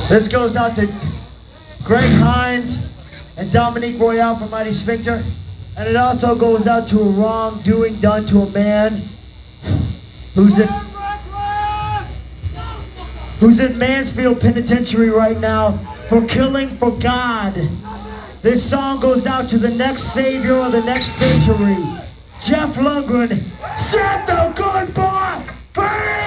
This goes out to Greg Hines and Dominique Royale from Mighty Sphincter. And it also goes out to a wrongdoing done to a man who's in Mansfield Penitentiary right now for killing for God. This song goes out to the next savior of the next century, Jeff Lundgren. Set the good boy free!